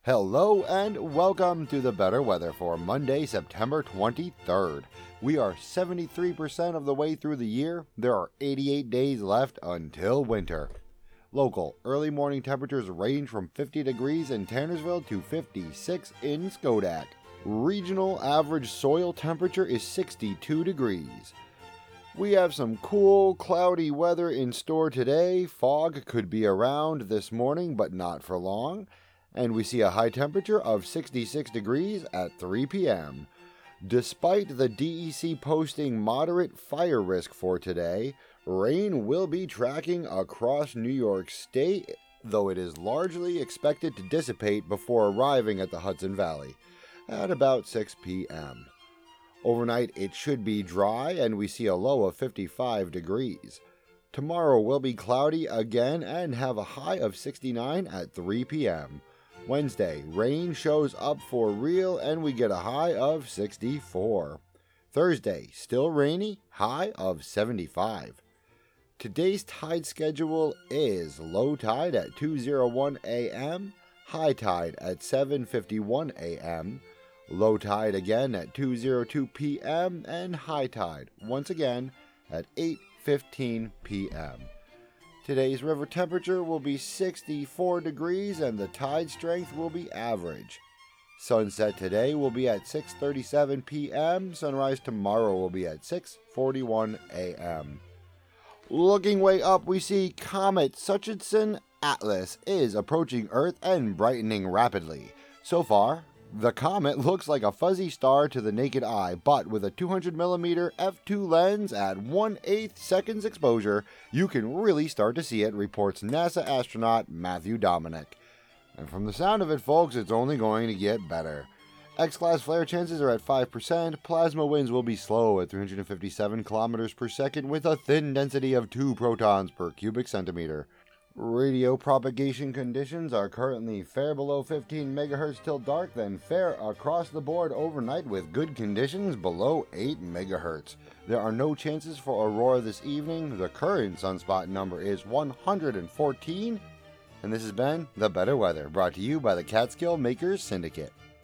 Hello and welcome to the better weather for Monday, September 23rd. We are 73% of the way through the year. There are 88 days left until winter. Local early morning temperatures range from 50 degrees in Tannersville to 56 in Schodack. Regional average soil temperature is 62 degrees. We have some cool, cloudy weather in store today. Fog could be around this morning, but not for long. And we see a high temperature of 66 degrees at 3 p.m. Despite the DEC posting moderate fire risk for today, rain will be tracking across New York State, though it is largely expected to dissipate before arriving at the Hudson Valley at about 6 p.m. Overnight, it should be dry, and we see a low of 55 degrees. Tomorrow will be cloudy again and have a high of 69 at 3 p.m. Wednesday, rain shows up for real and we get a high of 64. Thursday, still rainy, high of 75. Today's tide schedule is low tide at 2:01 a.m., high tide at 7:51 a.m., low tide again at 2:02 p.m., and high tide once again at 8:15 p.m. Today's river temperature will be 64 degrees and the tide strength will be average. Sunset today will be at 6:37 p.m. Sunrise tomorrow will be at 6:41 a.m. Looking way up, we see Comet Suchitson Atlas is approaching Earth and brightening rapidly. So far, the comet looks like a fuzzy star to the naked eye, but with a 200mm f2 lens at 1/8 seconds exposure, you can really start to see it, reports NASA astronaut Matthew Dominic. And from the sound of it, folks, it's only going to get better. X-class flare chances are at 5%, plasma winds will be slow at 357 kilometers per second with a thin density of 2 protons per cubic centimeter. Radio propagation conditions are currently fair below 15 MHz till dark, then fair across the board overnight with good conditions below 8 MHz. There are no chances for aurora this evening. The current sunspot number is 114. And this has been The Better Weather, brought to you by the Catskill Makers Syndicate.